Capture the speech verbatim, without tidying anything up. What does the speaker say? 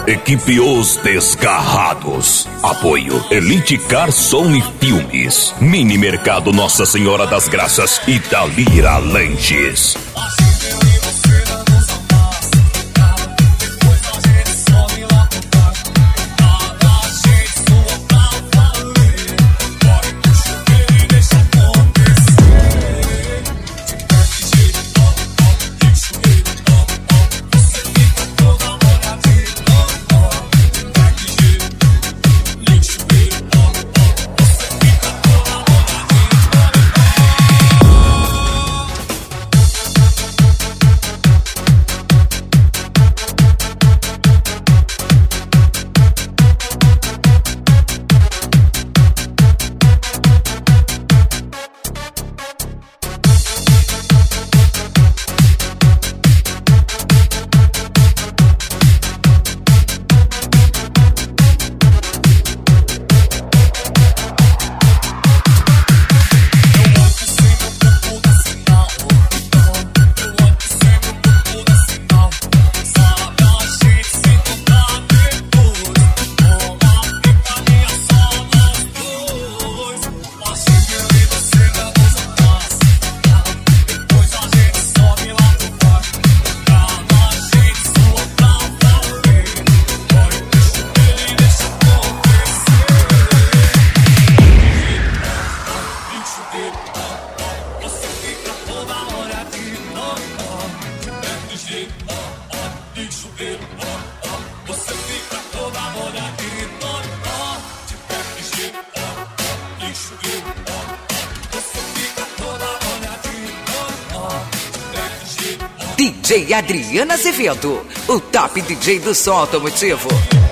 Equipe Os Desgarrados. Apoio Elite Car Som e Filmes. Mini Mercado Nossa Senhora das Graças e Dalira Lanches. D J Adriana Azevedo, o top D J do som automotivo.